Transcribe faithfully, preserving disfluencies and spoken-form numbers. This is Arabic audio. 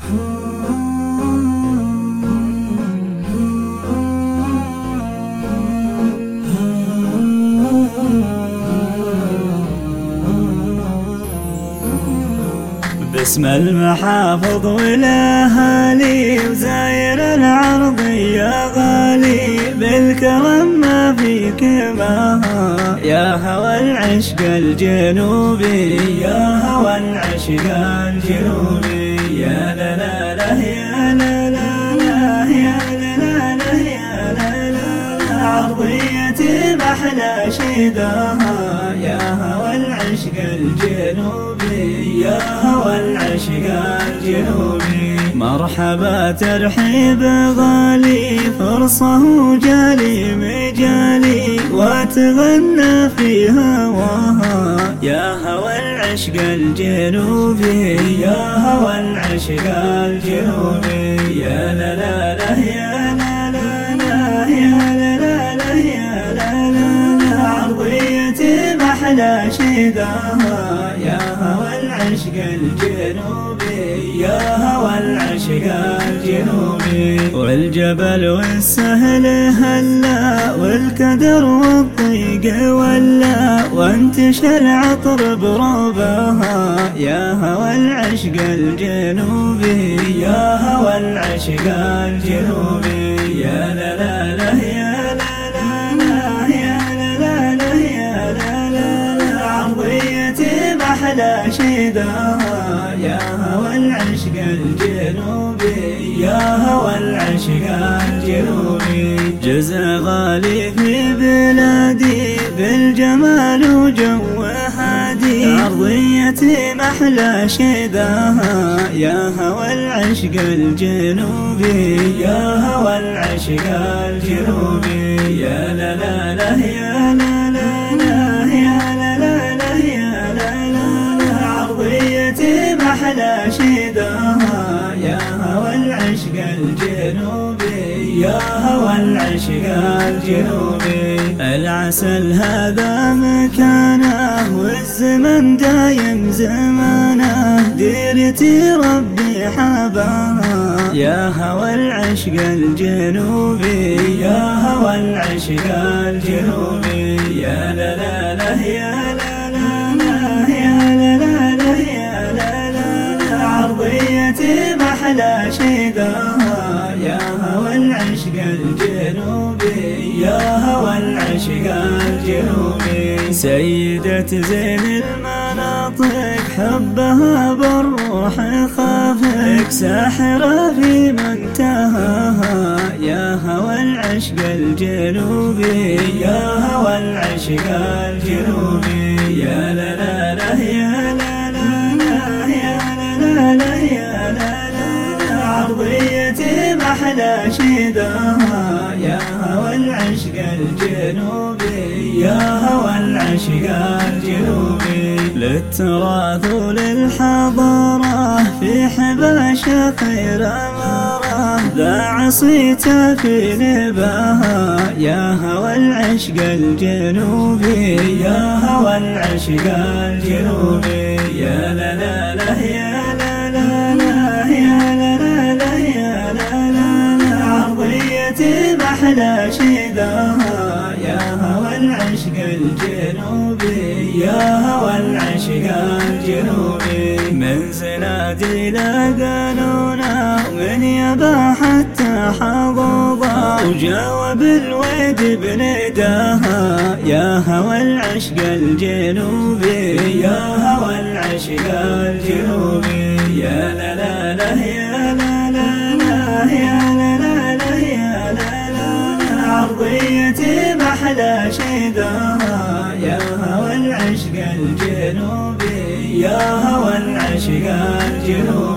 باسم المحافظ والاهالي وزاير العرضية غالي، بالكرم ما فيك مها يا هوى العشق الجنوبي، يا هوى العشق الجنوبي. يا لا لا لا يا لا لا لا يا لا لا لا يا لا لا، عرضيتي محلى شداها يا هوى العشق الجنوبي، يا هوى العشق الجنوبي. مرحبا ترحيب غالي، فرصة وجالي مجالي واتغنى في هواها يا هوى العشق الجنوبي، يا هوى العشق الجنوبي. يا لا لا لا يا لا لا لا يا لا لا لا يا لا لا، عرضيتي محلى شداها يا هوى العشق الجنوبي، يا هوى العشق الجنوبي. والجبل والسهل هلا، والكدر والضيق ولا، وانتشى العطر بربها يا هوى العشق الجنوبي، يا هوى العشق الجنوبي. يا لا لا لا يا لا لا لا يا لا لا لا يا لا لا، عرضيتي محلى شداها يا هوى العشق الجنوبي، يا هوى العشق الجنوبي. جزء غالي في بلادي بالجمال وجو هادي، عرضيتي محلى شداها يا هوى العشق الجنوبي، يا هوى العشق الجنوبي. يا لا لا لا يا لا لا لا يا لا لا لا يا لا لا، عرضيتي محلى شداها يا هوى العشق الجنوبي، يا هوى العشق الجنوبي. العسل هذا مكانه والزمن دايم زمانه، ديرتي ربي حباها يا هوى العشق الجنوبي، يا هوى العشق الجنوبي. يا لا لا لا يا لا لا لا يا لا لا لا يا لا لا، عرضيتي محلى شداها يا هوى العشق الجنوبي، يا هوى العشق الجنوبي. سيدة زين المناطق حبها بالروح خافك، ساحرة في منتهاها يا هوى العشق الجنوبي، يا هوى العشق الجنوبي. يا لا لا لا يا لا لا لا يا لا لا لا يا لا لا، عرضيتي محلى شداها يا هوى العشق الجنوبي، يا هوى العشق الجنوبي. للتراث وللحضارة في حباشة خير أمارة، ذاع صيته في نباها يا هوى العشق الجنوبي، يا هوى العشق الجنوبي. يا لا لا لا يا لا لا لا يا لا لا لا يا لا لا، عرضيتي محلى شداها يا هوى العشق الجنوبي، يا هوى العشق الجنوبي. من زنادي لا قانونا، من يبا حتى حظوظا، وجاوب الويد بنداها يا هوى العشق الجنوبي، يا هوى العشق الجنوبي. يا لا لا لا يا لا لا لا يا لا لا لا يا لا لا، عرضيتي محلى شداها يا هوى العشق الجنوبي، يا هوى العشق الجنوبي.